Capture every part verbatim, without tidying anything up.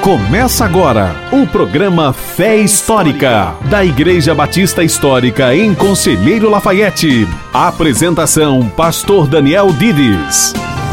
Começa agora o programa Fé Histórica, da Igreja Batista Histórica em Conselheiro Lafaiete. Apresentação, Pastor Daniel Dides.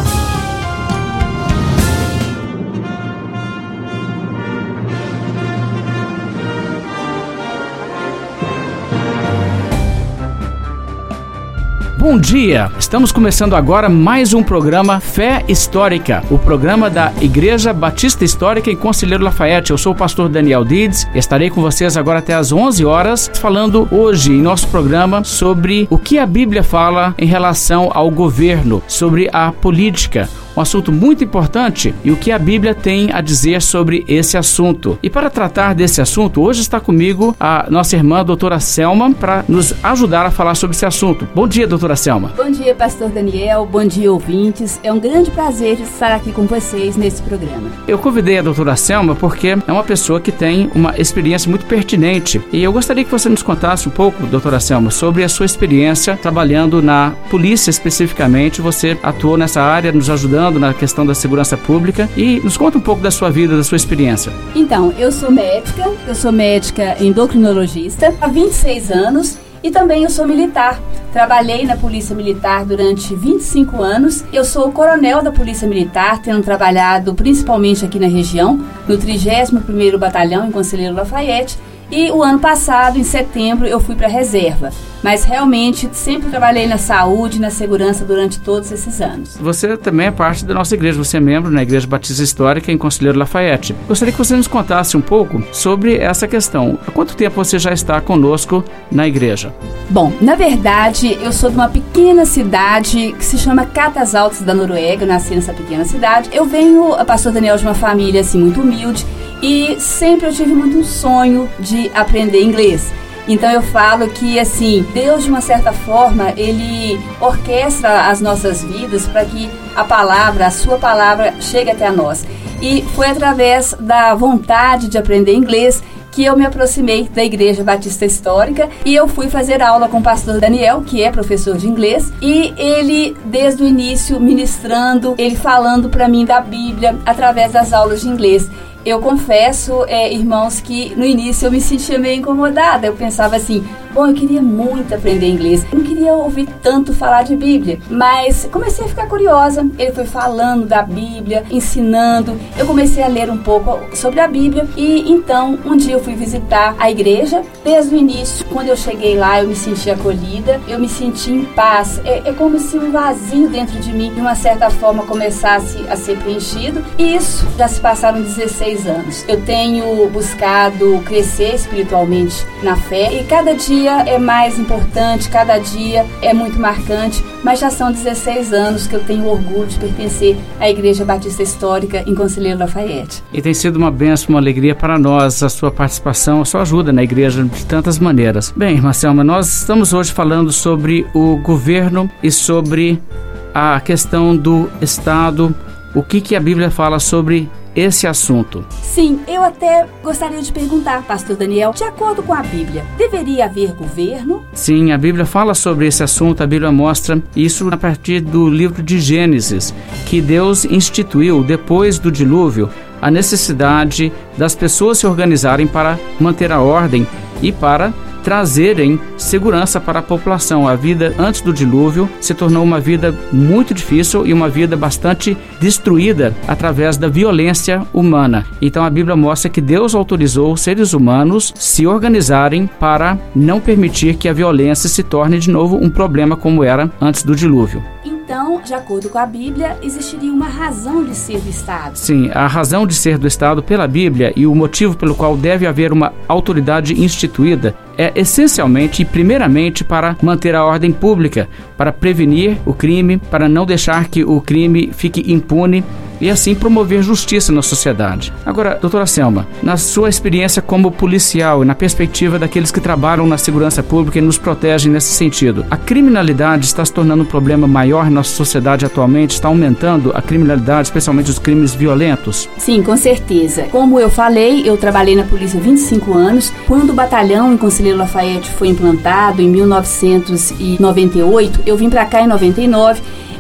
Bom dia! Estamos começando agora mais um programa Fé Histórica, o programa da Igreja Batista Histórica em Conselheiro Lafaiete. Eu sou o pastor Daniel Dides e estarei com vocês agora até às onze horas, falando hoje em nosso programa sobre o que a Bíblia fala em relação ao governo, sobre a política. Um assunto muito importante e o que a Bíblia tem a dizer sobre esse assunto. E para tratar desse assunto, hoje está comigo a nossa irmã, doutora Selma, para nos ajudar a falar sobre esse assunto. Bom dia, doutora Selma. Bom dia, pastor Daniel. Bom dia, ouvintes. É um grande prazer estar aqui com vocês nesse programa. Eu convidei a doutora Selma porque é uma pessoa que tem uma experiência muito pertinente. E eu gostaria que você nos contasse um pouco, doutora Selma, sobre a sua experiência trabalhando na polícia especificamente. Você atuou nessa área, nos ajudando na questão da segurança pública, e nos conta um pouco da sua vida, da sua experiência. Então, eu sou médica, eu sou médica endocrinologista há vinte e seis anos e também eu sou militar. Trabalhei na Polícia Militar durante vinte e cinco anos. Eu sou coronel da Polícia Militar, tendo trabalhado principalmente aqui na região, no trigésimo primeiro Batalhão em Conselheiro Lafaiete. E o ano passado, em setembro, eu fui para a reserva. Mas realmente sempre trabalhei na saúde e na segurança durante todos esses anos. Você também é parte da nossa igreja, você é membro na Igreja Batista Histórica em Conselheiro Lafaiete. Gostaria que você nos contasse um pouco sobre essa questão. Há quanto tempo você já está conosco na igreja? Bom, na verdade, eu sou de uma pequena cidade que se chama Catas Altas da Noruega. Eu nasci nessa pequena cidade. Eu venho, pastor Daniel, de uma família assim, muito humilde. E sempre eu tive muito um sonho de aprender inglês. Então eu falo que, assim, Deus, de uma certa forma, Ele orquestra as nossas vidas para que a palavra, a sua palavra, chegue até a nós. E foi através da vontade de aprender inglês que eu me aproximei da Igreja Batista Histórica e eu fui fazer aula com o pastor Daniel, que é professor de inglês, e ele, desde o início, ministrando, ele falando para mim da Bíblia através das aulas de inglês. Eu confesso, é, irmãos, que no início eu me sentia meio incomodada. Eu pensava assim, bom, eu queria muito aprender inglês. Eu não queria ouvir tanto falar de Bíblia. Mas comecei a ficar curiosa. Ele foi falando da Bíblia, ensinando. Eu comecei a ler um pouco sobre a Bíblia. E então, um dia eu fui visitar a igreja. Desde o início, quando eu cheguei lá, eu me senti acolhida. Eu me senti em paz. É, é como se um vazio dentro de mim, de uma certa forma, começasse a ser preenchido. E isso já se passaram dezesseis anos. Eu tenho buscado crescer espiritualmente na fé e cada dia é mais importante, cada dia é muito marcante, mas já são dezesseis anos que eu tenho orgulho de pertencer à Igreja Batista Histórica em Conselheiro Lafaiete. E tem sido uma bênção, uma alegria para nós a sua participação, a sua ajuda na igreja de tantas maneiras. Bem, irmã Selma, nós estamos hoje falando sobre o governo e sobre a questão do Estado. O que, que a Bíblia fala sobre esse assunto? Sim, eu até gostaria de perguntar, pastor Daniel, de acordo com a Bíblia, deveria haver governo? Sim, a Bíblia fala sobre esse assunto, a Bíblia mostra isso a partir do livro de Gênesis, que Deus instituiu, depois do dilúvio, a necessidade das pessoas se organizarem para manter a ordem e para trazerem segurança para a população. A vida antes do dilúvio se tornou uma vida muito difícil e uma vida bastante destruída através da violência humana. Então a Bíblia mostra que Deus autorizou os seres humanos se organizarem para não permitir que a violência se torne de novo um problema como era antes do dilúvio. Então, de acordo com a Bíblia, existiria uma razão de ser do Estado. Sim, a razão de ser do Estado pela Bíblia e o motivo pelo qual deve haver uma autoridade instituída é essencialmente e primeiramente para manter a ordem pública, para prevenir o crime, para não deixar que o crime fique impune e assim promover justiça na sociedade. Agora, doutora Selma, na sua experiência como policial e na perspectiva daqueles que trabalham na segurança pública e nos protegem nesse sentido, a criminalidade está se tornando um problema maior na nossa sociedade atualmente? Está aumentando a criminalidade, especialmente os crimes violentos? Sim, com certeza. Como eu falei, eu trabalhei na polícia há vinte e cinco anos. Quando o batalhão em Conselheiro Lafaiete foi implantado em mil novecentos e noventa e oito, eu vim para cá em noventa e nove.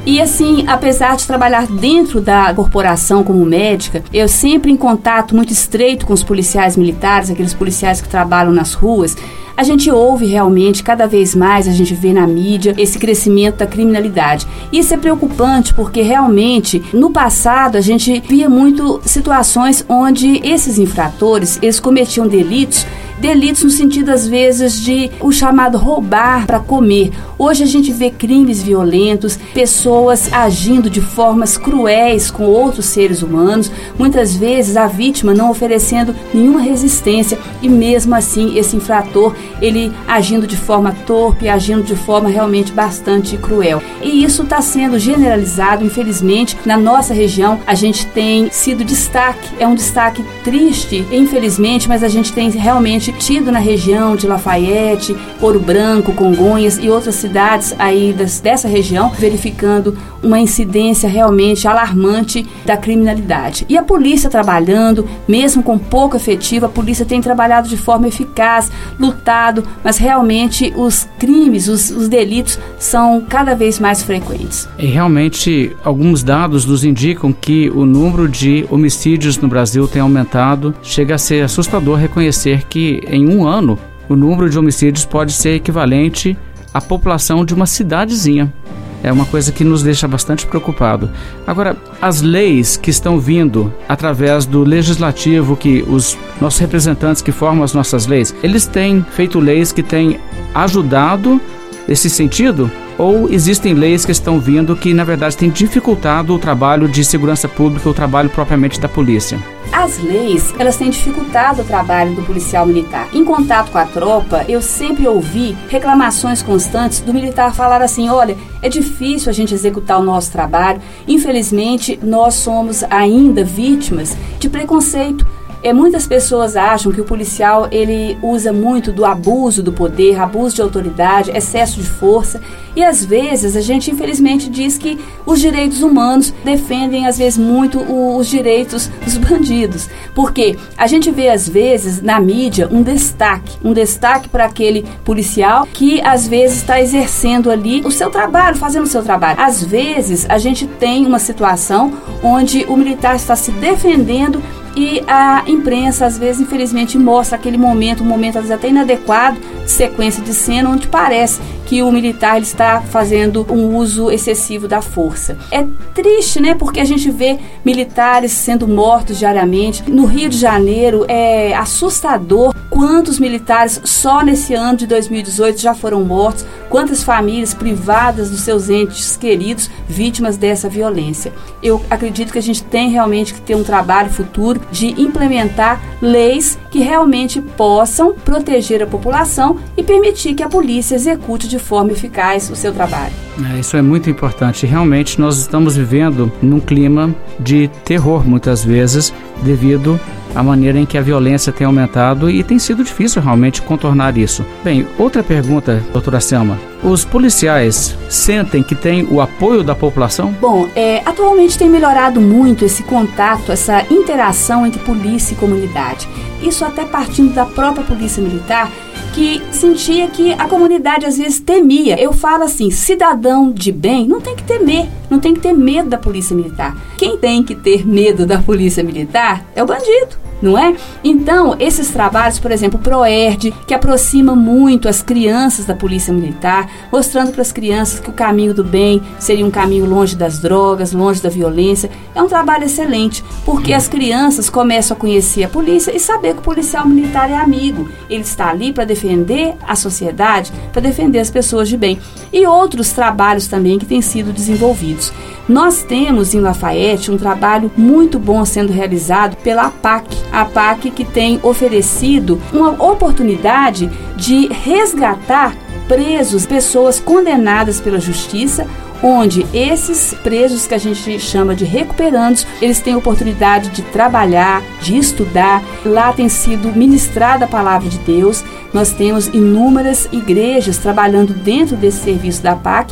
E assim, apesar de trabalhar dentro da corporação como médica, eu sempre em contato muito estreito com os policiais militares, aqueles policiais que trabalham nas ruas, a gente ouve realmente, cada vez mais a gente vê na mídia esse crescimento da criminalidade. Isso é preocupante porque realmente no passado a gente via muito situações onde esses infratores, eles cometiam delitos, delitos no sentido às vezes de o chamado roubar para comer. Hoje a gente vê crimes violentos, pessoas agindo de formas cruéis com outros seres humanos, muitas vezes a vítima não oferecendo nenhuma resistência e mesmo assim esse infrator ele agindo de forma torpe, agindo de forma realmente bastante cruel. E isso está sendo generalizado, infelizmente, na nossa região a gente tem sido destaque, é um destaque triste, infelizmente, mas a gente tem realmente tido na região de Lafayette, Ouro Branco, Congonhas e outras cidades aí das, dessa região, verificando uma incidência realmente alarmante da criminalidade. E a polícia trabalhando, mesmo com pouco efetivo, a polícia tem trabalhado de forma eficaz, lutado, mas realmente os crimes, os, os delitos são cada vez mais frequentes. E realmente alguns dados nos indicam que o número de homicídios no Brasil tem aumentado. Chega a ser assustador reconhecer que em um ano o número de homicídios pode ser equivalente à população de uma cidadezinha. É uma coisa que nos deixa bastante preocupado. Agora, as leis que estão vindo através do legislativo, que os nossos representantes que formam as nossas leis, eles têm feito leis que têm ajudado nesse sentido? Ou existem leis que estão vindo que, na verdade, têm dificultado o trabalho de segurança pública, o trabalho propriamente da polícia? As leis, elas têm dificultado o trabalho do policial militar. Em contato com a tropa, eu sempre ouvi reclamações constantes do militar falar assim, olha, é difícil a gente executar o nosso trabalho, infelizmente nós somos ainda vítimas de preconceito. É, muitas pessoas acham que o policial ele usa muito do abuso do poder, abuso de autoridade, excesso de força e às vezes a gente infelizmente diz que os direitos humanos defendem às vezes muito o, os direitos dos bandidos, porque a gente vê às vezes na mídia um destaque, um destaque para aquele policial que às vezes está exercendo ali o seu trabalho, fazendo o seu trabalho. Às vezes a gente tem uma situação onde o militar está se defendendo e a imprensa, às vezes, infelizmente, mostra aquele momento, um momento às vezes até inadequado, de sequência de cena, onde parece que o militar ele está fazendo um uso excessivo da força. É triste, né? Porque a gente vê militares sendo mortos diariamente. No Rio de Janeiro é assustador quantos militares só nesse ano de dois mil e dezoito já foram mortos, quantas famílias privadas dos seus entes queridos vítimas dessa violência. Eu acredito que a gente tem realmente que ter um trabalho futuro de implementar leis que realmente possam proteger a população e permitir que a polícia execute de forma eficaz o seu trabalho. É, isso é muito importante. Realmente nós estamos vivendo num clima de terror muitas vezes devido à maneira em que a violência tem aumentado e tem sido difícil realmente contornar isso. Bem, outra pergunta, doutora Selma. Os policiais sentem que têm o apoio da população? Bom, é, atualmente tem melhorado muito esse contato, essa interação entre polícia e comunidade. Isso até partindo da própria polícia militar, que sentia que a comunidade às vezes temia. Eu falo assim, cidadão de bem não tem que temer, não tem que ter medo da polícia militar. Quem tem que ter medo da polícia militar é o bandido, não é? Então, esses trabalhos, por exemplo, o PROERD, que aproxima muito as crianças da polícia militar, mostrando para as crianças que o caminho do bem seria um caminho longe das drogas, longe da violência, é um trabalho excelente, porque as crianças começam a conhecer a polícia e saber que o policial militar é amigo. Ele está ali para defender a sociedade, para defender as pessoas de bem. E outros trabalhos também que têm sido desenvolvidos. Nós temos em Lafayette um trabalho muito bom sendo realizado pela A P A C. A P A C que tem oferecido uma oportunidade de resgatar presos, pessoas condenadas pela justiça, onde esses presos que a gente chama de recuperandos, eles têm oportunidade de trabalhar, de estudar. Lá tem sido ministrada a palavra de Deus. Nós temos inúmeras igrejas trabalhando dentro desse serviço da A P A C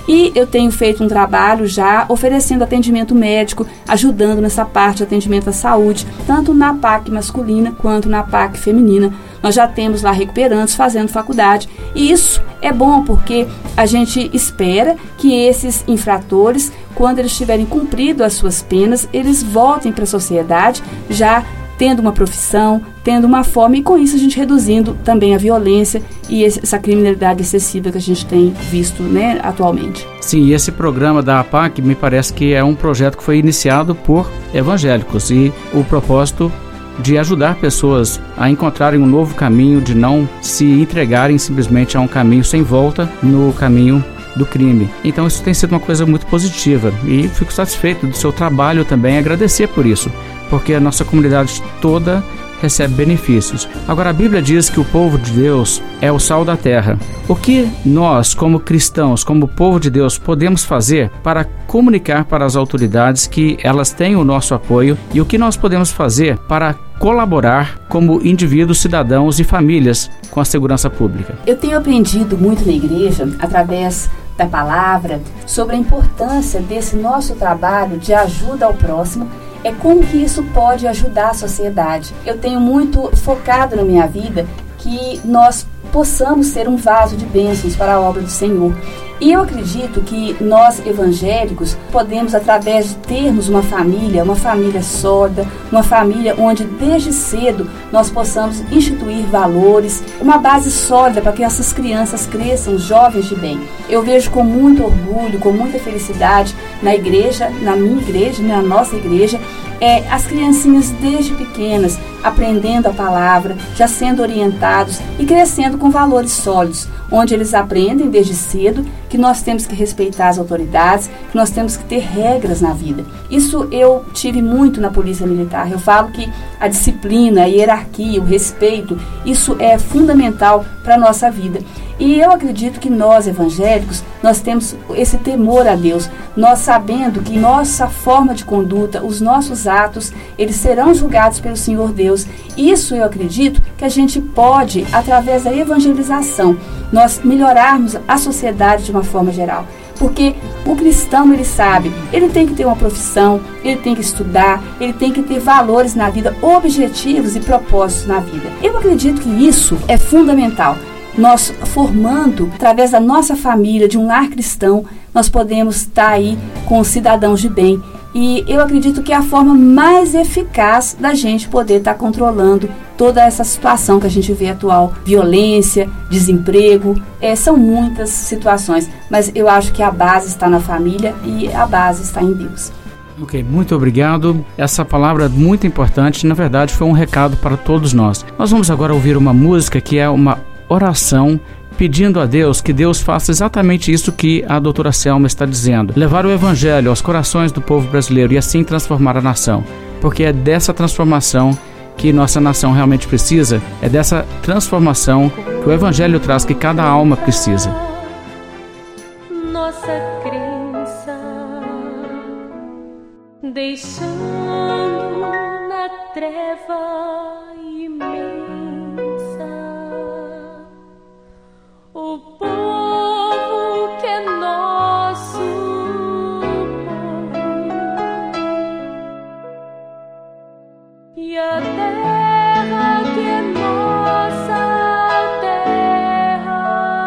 E eu tenho feito um trabalho já oferecendo atendimento médico, ajudando nessa parte de atendimento à saúde, tanto na P A C masculina quanto na P A C feminina. Nós já temos lá recuperandos fazendo faculdade, e isso é bom porque a gente espera que esses infratores, quando eles tiverem cumprido as suas penas, eles voltem para a sociedade já tendo uma profissão, tendo uma forma, e com isso a gente reduzindo também a violência e essa criminalidade excessiva que a gente tem visto, né, atualmente. Sim, e esse programa da A P A C me parece que é um projeto que foi iniciado por evangélicos, e o propósito de ajudar pessoas a encontrarem um novo caminho, de não se entregarem simplesmente a um caminho sem volta no caminho do crime. Então isso tem sido uma coisa muito positiva, e fico satisfeito do seu trabalho também, agradecer por isso, porque a nossa comunidade toda recebe benefícios. Agora, a Bíblia diz que o povo de Deus é o sal da terra. O que nós, como cristãos, como povo de Deus, podemos fazer para comunicar para as autoridades que elas têm o nosso apoio, e o que nós podemos fazer para colaborar como indivíduos, cidadãos e famílias com a segurança pública? Eu tenho aprendido muito na igreja, através da palavra, sobre a importância desse nosso trabalho de ajuda ao próximo, é como que isso pode ajudar a sociedade. Eu tenho muito focado na minha vida que nós possamos ser um vaso de bênçãos para a obra do Senhor. E eu acredito que nós, evangélicos, podemos, através de termos uma família, uma família sólida, uma família onde desde cedo nós possamos instituir valores, uma base sólida para que essas crianças cresçam jovens de bem. Eu vejo com muito orgulho, com muita felicidade na igreja, na minha igreja, na nossa igreja, é, as criancinhas desde pequenas aprendendo a palavra, já sendo orientados e crescendo com valores sólidos, onde eles aprendem desde cedo que nós temos que respeitar as autoridades, que nós temos que ter regras na vida. Isso eu tive muito na Polícia Militar. Eu falo que a disciplina, a hierarquia, o respeito, isso é fundamental para a nossa vida. E eu acredito que nós, evangélicos, nós temos esse temor a Deus, nós sabendo que nossa forma de conduta, os nossos atos, eles serão julgados pelo Senhor Deus. Isso eu acredito que a gente pode, através da evangelização, nós melhorarmos a sociedade de uma forma geral. Porque o cristão, ele sabe, ele tem que ter uma profissão, ele tem que estudar, ele tem que ter valores na vida, objetivos e propósitos na vida. Eu acredito que isso é fundamental. Nós formando, através da nossa família, de um lar cristão, nós podemos estar aí com cidadãos de bem. E eu acredito que é a forma mais eficaz da gente poder estar controlando toda essa situação que a gente vê atual. Violência, desemprego, é, são muitas situações. Mas eu acho que a base está na família e a base está em Deus. Ok, muito obrigado. Essa palavra é muito importante, na verdade foi um recado para todos nós. Nós vamos agora ouvir uma música que é uma oração, pedindo a Deus que Deus faça exatamente isso que a doutora Selma está dizendo, levar o evangelho aos corações do povo brasileiro e assim transformar a nação, porque é dessa transformação que nossa nação realmente precisa, é dessa transformação que o evangelho traz, que cada alma precisa. Nossa crença deixando na treva imensa o povo que é nosso povo e a terra que é nossa terra,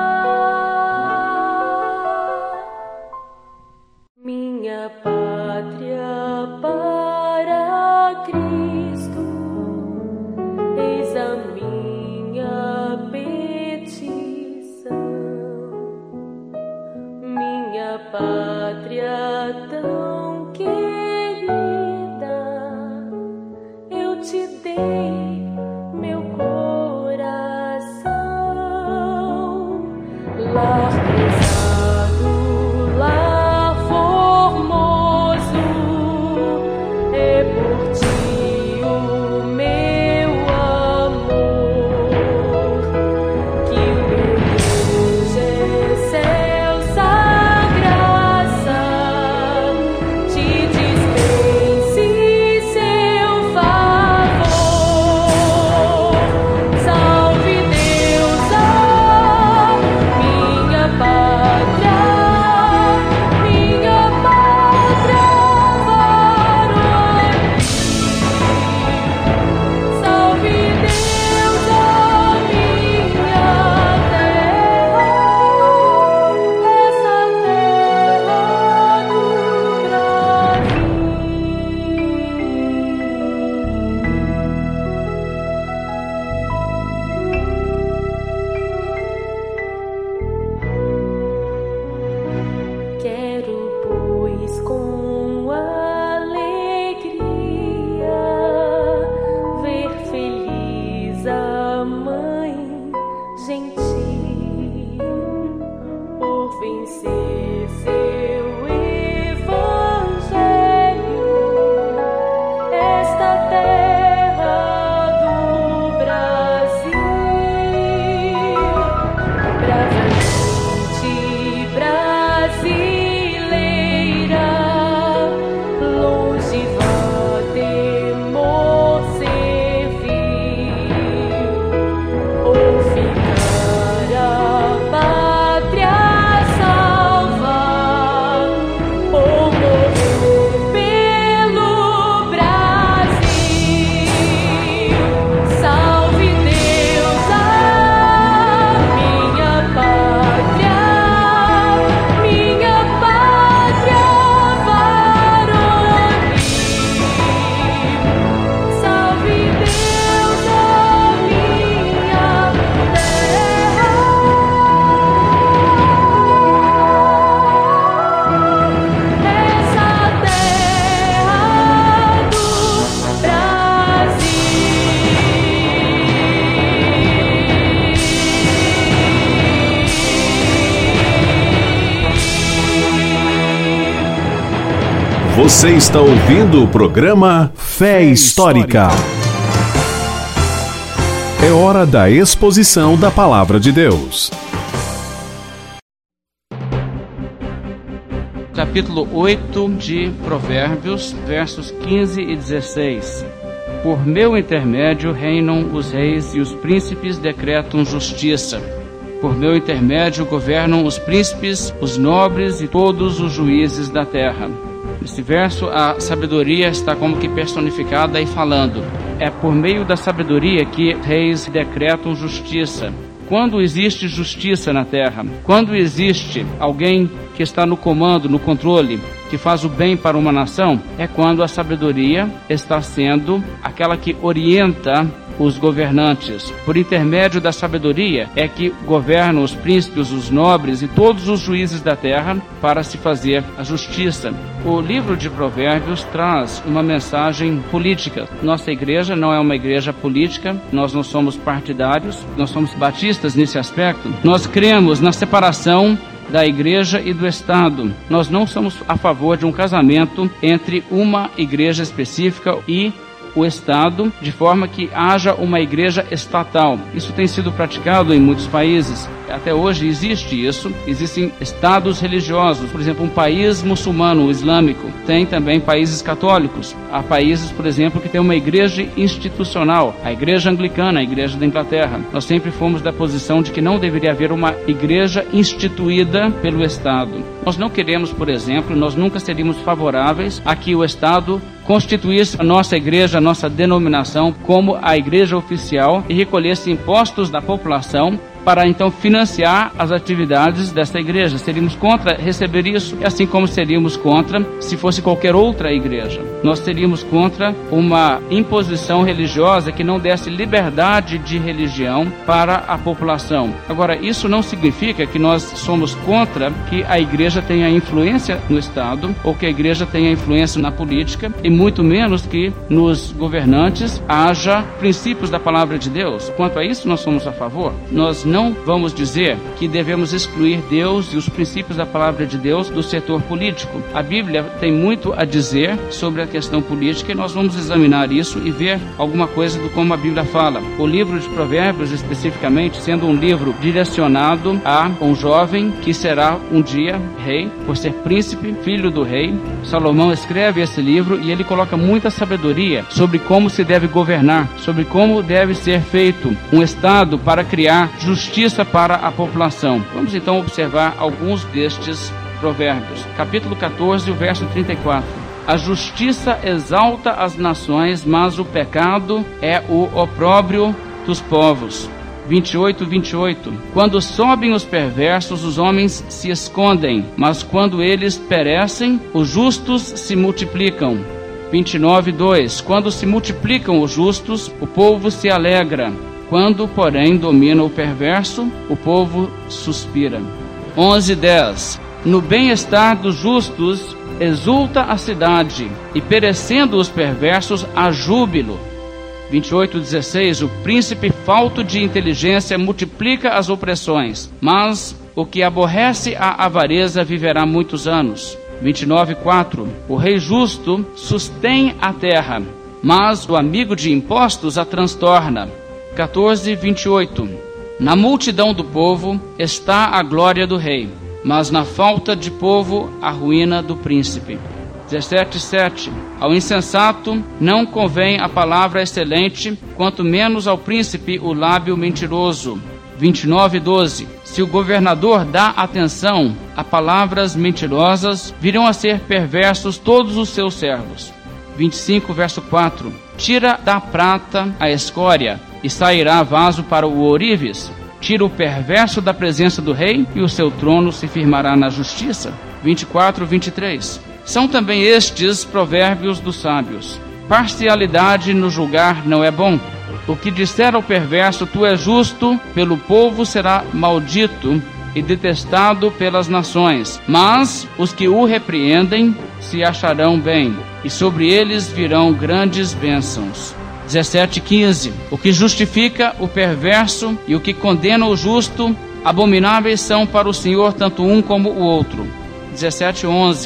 minha pátria para Cristo, eis a minha petição. Minha pátria tão querida, eu te dei meu coração. Lar pesado, lar formoso, é por ti o meu amor, que o meu Deus é céu. Te dispense seu favor. Você está ouvindo o programa Fé Histórica. É hora da exposição da Palavra de Deus. Capítulo oito de Provérbios, versos quinze e dezesseis. Por meu intermédio reinam os reis e os príncipes decretam justiça. Por meu intermédio governam os príncipes, os nobres e todos os juízes da terra. Nesse verso, a sabedoria está como que personificada e falando. É por meio da sabedoria que reis decretam justiça. Quando existe justiça na terra, quando existe alguém que está no comando, no controle, que faz o bem para uma nação, é quando a sabedoria está sendo aquela que orienta os governantes. Por intermédio da sabedoria é que governam os príncipes, os nobres e todos os juízes da terra para se fazer a justiça. O livro de Provérbios traz uma mensagem política. Nossa igreja não é uma igreja política, nós não somos partidários, nós somos batistas nesse aspecto. Nós cremos na separação da igreja e do Estado. Nós não somos a favor de um casamento entre uma igreja específica e o Estado, de forma que haja uma igreja estatal. Isso tem sido praticado em muitos países. Até hoje existe isso. Existem estados religiosos. Por exemplo, um país muçulmano, o islâmico, tem também países católicos. Há países, por exemplo, que tem uma igreja institucional, a igreja anglicana, a igreja da Inglaterra. Nós sempre fomos da posição de que não deveria haver uma igreja instituída pelo Estado. Nós não queremos, por exemplo, nós nunca seríamos favoráveis a que o Estado constituísse a nossa igreja, a nossa denominação, como a igreja oficial e recolhesse impostos da população para então financiar as atividades dessa igreja. Seríamos contra receber isso, assim como seríamos contra se fosse qualquer outra igreja. Nós seríamos contra uma imposição religiosa que não desse liberdade de religião para a população. Agora, isso não significa que nós somos contra que a igreja tenha influência no Estado ou que a igreja tenha influência na política, e muito menos que nos governantes haja princípios da palavra de Deus. Quanto a isso, nós somos a favor. Nós não vamos dizer que devemos excluir Deus e os princípios da palavra de Deus do setor político. A Bíblia tem muito a dizer sobre a questão política e nós vamos examinar isso e ver alguma coisa do como a Bíblia fala. O livro de Provérbios, especificamente, sendo um livro direcionado a um jovem que será um dia rei, por ser príncipe, filho do rei. Salomão escreve esse livro e ele coloca muita sabedoria sobre como se deve governar, sobre como deve ser feito um Estado para criar justiça Justiça para a população. Vamos então observar alguns destes provérbios. Capítulo catorze, o verso trinta e quatro. A justiça exalta as nações, mas o pecado é o opróbrio dos povos. vinte e oito, vinte e oito. Quando sobem os perversos, os homens se escondem, mas quando eles perecem, os justos se multiplicam. vinte e nove, dois. Quando se multiplicam os justos, o povo se alegra. Quando, porém, domina o perverso, o povo suspira. onze, dez. No bem-estar dos justos exulta a cidade, e perecendo os perversos, há júbilo. vinte e oito, dezesseis. O príncipe falto de inteligência multiplica as opressões, mas o que aborrece a avareza viverá muitos anos. vinte e nove, quatro. O rei justo sustém a terra, mas o amigo de impostos a transtorna. quatorze, vinte e oito. Na multidão do povo está a glória do rei, mas na falta de povo a ruína do príncipe. dezessete, sete. Ao insensato não convém a palavra excelente, quanto menos ao príncipe o lábio mentiroso. vinte e nove, doze. Se o governador dá atenção a palavras mentirosas, virão a ser perversos todos os seus servos. vinte e cinco, verso quatro. Tira da prata a escória, e sairá vaso para o ourives. Tira o perverso da presença do rei, e o seu trono se firmará na justiça. vinte e quatro, vinte e três. São também estes provérbios dos sábios. Parcialidade no julgar não é bom. O que disser ao perverso, tu és justo, pelo povo será maldito e detestado pelas nações. Mas os que o repreendem se acharão bem, e sobre eles virão grandes bênçãos. dezessete, quinze. O que justifica o perverso e o que condena o justo, abomináveis são para o Senhor tanto um como o outro. dezessete, onze.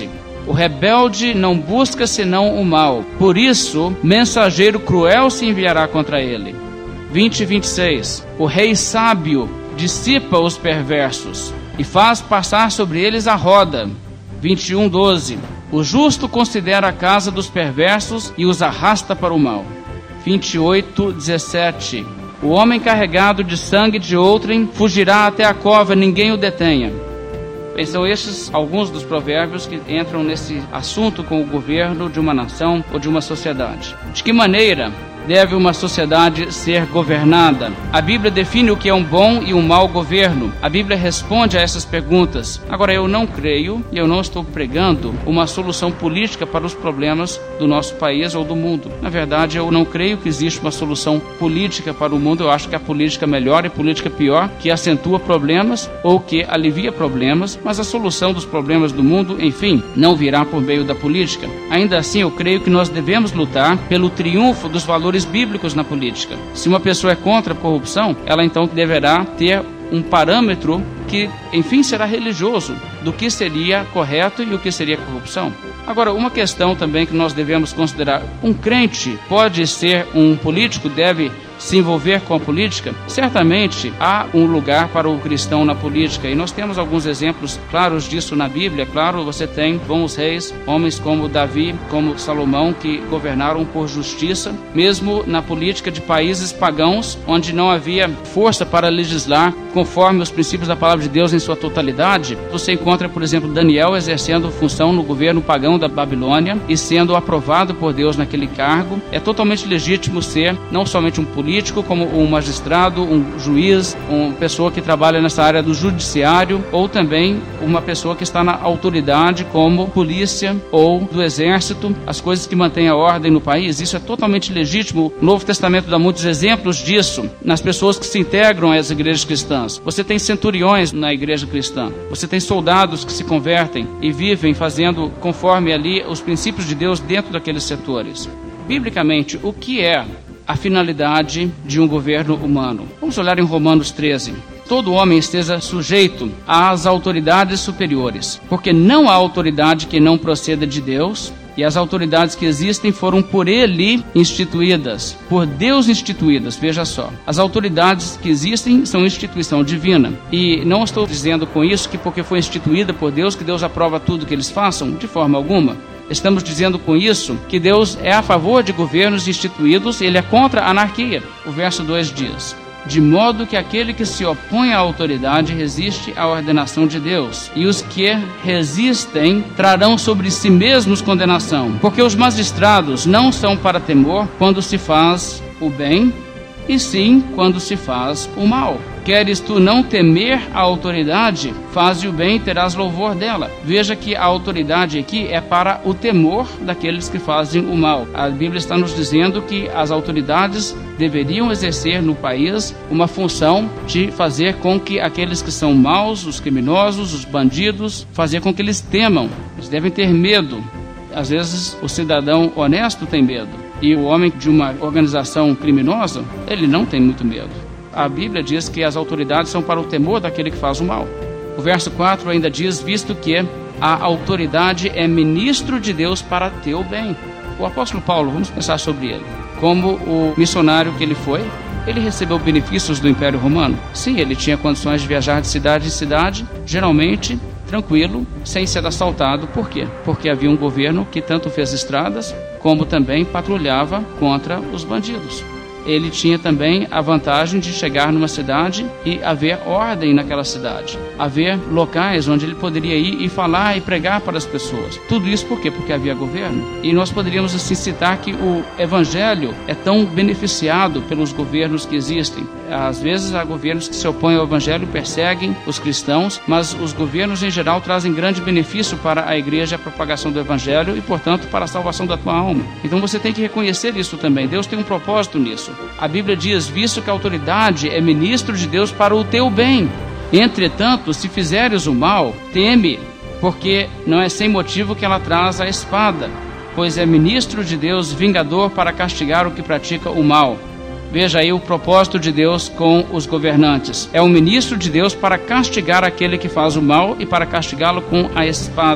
O rebelde não busca senão o mal. Por isso, mensageiro cruel se enviará contra ele. vinte e vinte e seis. O rei sábio dissipa os perversos e faz passar sobre eles a roda. vinte e um, doze. O justo considera a casa dos perversos e os arrasta para o mal. vinte e oito, dezessete. O homem carregado de sangue de outrem fugirá até a cova, ninguém o detenha. Bem, são estes alguns dos provérbios que entram nesse assunto com o governo de uma nação ou de uma sociedade. De que maneira deve uma sociedade ser governada? A Bíblia define o que é um bom e um mau governo. A Bíblia responde a essas perguntas. Agora, eu não creio e eu não estou pregando uma solução política para os problemas do nosso país ou do mundo. Na verdade, eu não creio que existe uma solução política para o mundo. Eu acho que a política melhor e a política pior, que acentua problemas ou que alivia problemas, mas a solução dos problemas do mundo, enfim, não virá por meio da política. Ainda assim, eu creio que nós devemos lutar pelo triunfo dos valores bíblicos na política. Se uma pessoa é contra a corrupção, ela então deverá ter um parâmetro que, enfim, será religioso do que seria correto e o que seria corrupção. Agora, uma questão também que nós devemos considerar: um crente pode ser um político, deve se envolver com a política? Certamente há um lugar para o cristão na política, e nós temos alguns exemplos claros disso na Bíblia. Claro, você tem bons reis, homens como Davi, como Salomão, que governaram por justiça, mesmo na política de países pagãos, onde não havia força para legislar conforme os princípios da palavra de Deus em sua totalidade. Você encontra, por exemplo, Daniel exercendo função no governo pagão da Babilônia e sendo aprovado por Deus naquele cargo. É totalmente legítimo ser não somente um político, como um magistrado, um juiz, uma pessoa que trabalha nessa área do judiciário, ou também uma pessoa que está na autoridade, como polícia ou do exército, as coisas que mantêm a ordem no país. Isso é totalmente legítimo. O Novo Testamento dá muitos exemplos disso nas pessoas que se integram às igrejas cristãs. Você tem centuriões na igreja cristã, você tem soldados que se convertem e vivem fazendo conforme ali os princípios de Deus dentro daqueles setores. Biblicamente, o que é a finalidade de um governo humano? Vamos olhar em Romanos treze. Todo homem esteja sujeito às autoridades superiores, porque não há autoridade que não proceda de Deus, e as autoridades que existem foram por Ele instituídas, por Deus instituídas. Veja só, as autoridades que existem são instituição divina, e não estou dizendo com isso que porque foi instituída por Deus, que Deus aprova tudo que eles façam, de forma alguma. Estamos dizendo com isso que Deus é a favor de governos instituídos, Ele é contra a anarquia. O verso dois diz: de modo que aquele que se opõe à autoridade resiste à ordenação de Deus, e os que resistem trarão sobre si mesmos condenação, porque os magistrados não são para temor quando se faz o bem, e sim quando se faz o mal. Queres tu não temer a autoridade? Faze o bem e terás louvor dela. Veja que a autoridade aqui é para o temor daqueles que fazem o mal. A Bíblia está nos dizendo que as autoridades deveriam exercer no país uma função de fazer com que aqueles que são maus, os criminosos, os bandidos, fazer com que eles temam. Eles devem ter medo. Às vezes o cidadão honesto tem medo, e o homem de uma organização criminosa, ele não tem muito medo. A Bíblia diz que as autoridades são para o temor daquele que faz o mal. O verso quatro ainda diz: visto que a autoridade é ministro de Deus para teu bem. O apóstolo Paulo, vamos pensar sobre ele. Como o missionário que ele foi, ele recebeu benefícios do Império Romano. Sim, ele tinha condições de viajar de cidade em cidade, geralmente tranquilo, sem ser assaltado. Por quê? Porque havia um governo que tanto fez estradas, como também patrulhava contra os bandidos. Ele tinha também a vantagem de chegar numa cidade e haver ordem naquela cidade, haver locais onde ele poderia ir e falar e pregar para as pessoas. Tudo isso por quê? Porque havia governo. E nós poderíamos assim citar que o evangelho é tão beneficiado pelos governos que existem. Às vezes há governos que se opõem ao evangelho, perseguem os cristãos, mas os governos em geral trazem grande benefício para a igreja, a propagação do evangelho e, portanto, para a salvação da tua alma. Então você tem que reconhecer isso também. Deus tem um propósito nisso. A Bíblia diz: visto que a autoridade é ministro de Deus para o teu bem. Entretanto, se fizeres o mal, teme, porque não é sem motivo que ela traz a espada, pois é ministro de Deus, vingador para castigar o que pratica o mal. Veja aí o propósito de Deus com os governantes. É o ministro de Deus para castigar aquele que faz o mal e para castigá-lo com a espada.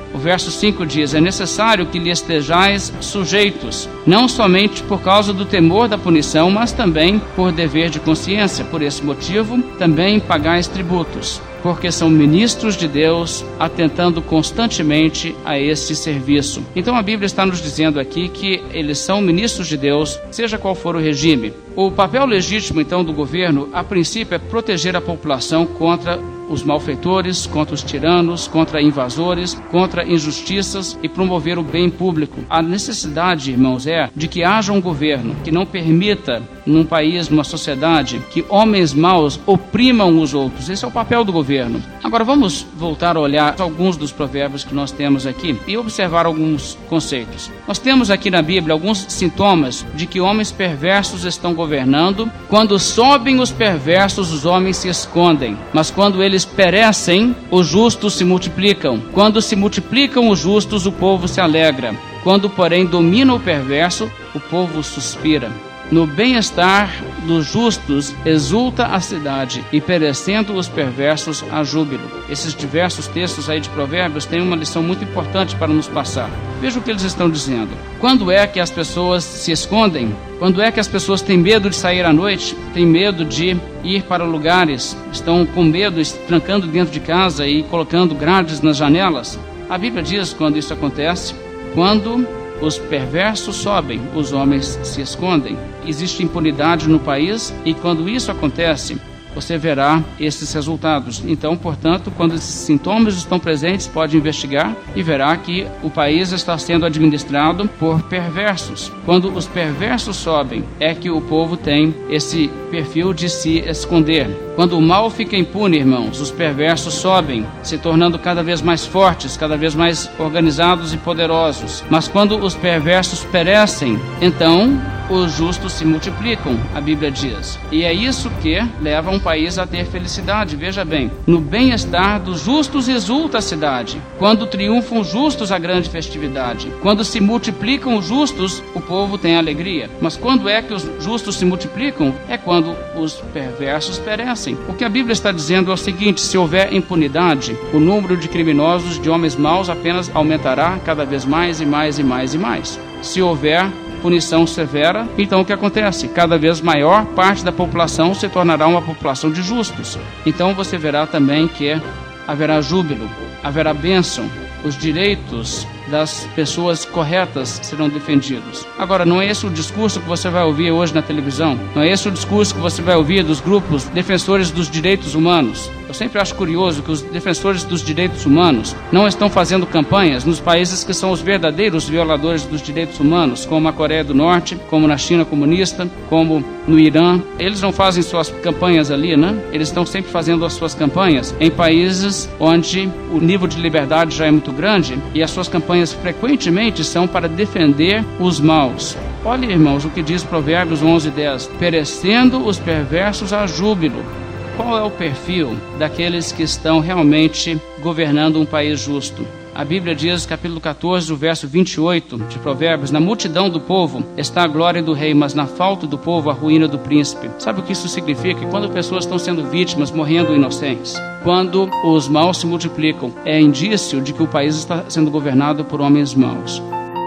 O verso cinco diz: é necessário que lhe estejais sujeitos, não somente por causa do temor da punição, mas também por dever de consciência. Por esse motivo, também pagais tributos, porque são ministros de Deus, atentando constantemente a esse serviço. Então a Bíblia está nos dizendo aqui que eles são ministros de Deus, seja qual for o regime. O papel legítimo, então, do governo, a princípio, é proteger a população contra os malfeitores, contra os tiranos, contra invasores, contra injustiças e promover o bem público. A necessidade, irmãos, é de que haja um governo que não permita, num país, numa sociedade, que homens maus oprimam os outros. Esse é o papel do governo. Agora vamos voltar a olhar alguns dos provérbios que nós temos aqui e observar alguns conceitos. Nós temos aqui na Bíblia alguns sintomas de que homens perversos estão governando. Quando sobem os perversos, os homens se escondem, mas quando eles perecem, os justos se multiplicam. Quando se multiplicam os justos, o povo se alegra. Quando, porém, domina o perverso, o povo suspira. No bem-estar dos justos exulta a cidade, e perecendo os perversos há júbilo. Esses diversos textos aí de provérbios têm uma lição muito importante para nos passar. Veja o que eles estão dizendo. Quando é que as pessoas se escondem? Quando é que as pessoas têm medo de sair à noite? Têm medo de ir para lugares? Estão com medo, se trancando dentro de casa e colocando grades nas janelas? A Bíblia diz quando isso acontece: quando os perversos sobem, os homens se escondem. Existe impunidade no país e quando isso acontece, você verá esses resultados. Então, portanto, quando esses sintomas estão presentes, pode investigar e verá que o país está sendo administrado por perversos. Quando os perversos sobem, é que o povo tem esse perfil de se esconder. Quando o mal fica impune, irmãos, os perversos sobem, se tornando cada vez mais fortes, cada vez mais organizados e poderosos. Mas quando os perversos perecem, então os justos se multiplicam, a Bíblia diz. E é isso que leva um país a ter felicidade. Veja bem, no bem-estar dos justos exulta a cidade. Quando triunfam os justos, a grande festividade. Quando se multiplicam os justos, o povo tem alegria. Mas quando é que os justos se multiplicam? É quando os perversos perecem. O que a Bíblia está dizendo é o seguinte: se houver impunidade, o número de criminosos, de homens maus, apenas aumentará cada vez mais e mais e mais e mais. Se houver punição severa, então o que acontece? Cada vez maior parte da população se tornará uma população de justos. Então você verá também que haverá júbilo, haverá bênção, os direitos das pessoas corretas serão defendidos. Agora, não é esse o discurso que você vai ouvir hoje na televisão? Não é esse o discurso que você vai ouvir dos grupos defensores dos direitos humanos? Eu sempre acho curioso que os defensores dos direitos humanos não estão fazendo campanhas nos países que são os verdadeiros violadores dos direitos humanos, como a Coreia do Norte, como na China comunista, como no Irã. Eles não fazem suas campanhas ali, né? Eles estão sempre fazendo as suas campanhas em países onde o nível de liberdade já é muito grande e as suas campanhas frequentemente são para defender os maus. Olha, irmãos, o que diz Provérbios onze, dez: perecendo os perversos há júbilo. Qual é o perfil daqueles que estão realmente governando um país justo? A Bíblia diz, capítulo catorze, o verso vinte e oito de Provérbios: na multidão do povo está a glória do rei, mas na falta do povo a ruína do príncipe. Sabe o que isso significa? Quando pessoas estão sendo vítimas, morrendo inocentes, quando os maus se multiplicam, é indício de que o país está sendo governado por homens maus.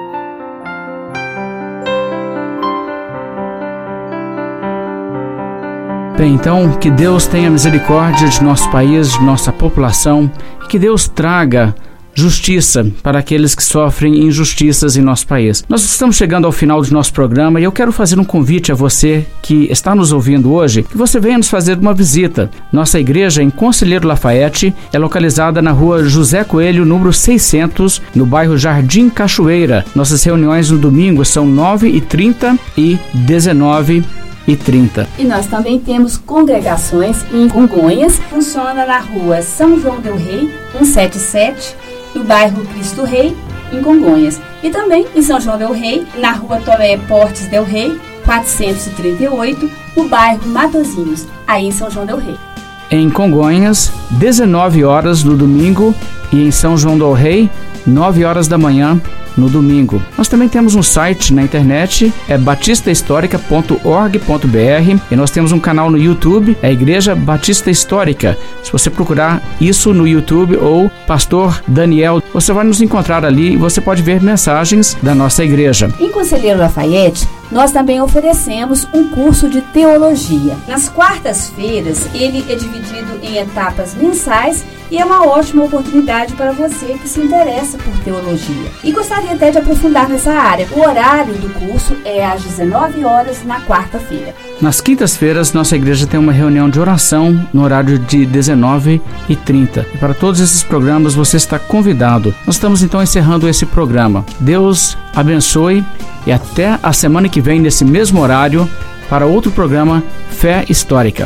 Bem, então, que Deus tenha misericórdia de nosso país, de nossa população, e que Deus traga justiça para aqueles que sofrem injustiças em nosso país. Nós estamos chegando ao final do nosso programa e eu quero fazer um convite a você que está nos ouvindo hoje, que você venha nos fazer uma visita. Nossa igreja em Conselheiro Lafayette é localizada na rua José Coelho, número seiscentos, no bairro Jardim Cachoeira. Nossas reuniões no domingo são nove e trinta e dezenove e trinta. E nós também temos congregações em Congonhas. Funciona na rua São João del Rei, cento e setenta e sete, no bairro Cristo Rei, em Congonhas. E também em São João del Rei, na rua Tomé Portes del Rei, quatrocentos e trinta e oito, no bairro Matozinhos, aí em São João del Rei. em Congonhas, dezenove horas no domingo, e em São João del Rei, nove horas da manhã no domingo. Nós também temos um site na internet, é batista histórica ponto org ponto b r, e nós temos um canal no YouTube, é a Igreja Batista Histórica. Se você procurar isso no YouTube ou Pastor Daniel, você vai nos encontrar ali e você pode ver mensagens da nossa igreja. Em Conselheiro Lafayette, nós também oferecemos um curso de teologia. Nas quartas-feiras, ele é dividido em etapas mensais e é uma ótima oportunidade para você que se interessa por teologia. E gostaria até de aprofundar nessa área. O horário do curso é às dezenove horas na quarta-feira. Nas quintas-feiras, nossa igreja tem uma reunião de oração no horário de dezenove e trinta. E para todos esses programas você está convidado. Nós estamos então encerrando esse programa. Deus abençoe e até a semana que vem nesse mesmo horário para outro programa Fé Histórica.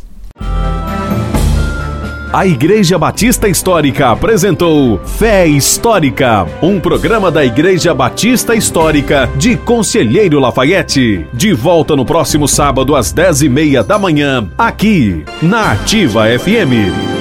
A Igreja Batista Histórica apresentou Fé Histórica, um programa da Igreja Batista Histórica de Conselheiro Lafayette. De volta no próximo sábado às dez e meia da manhã, aqui na Ativa F M.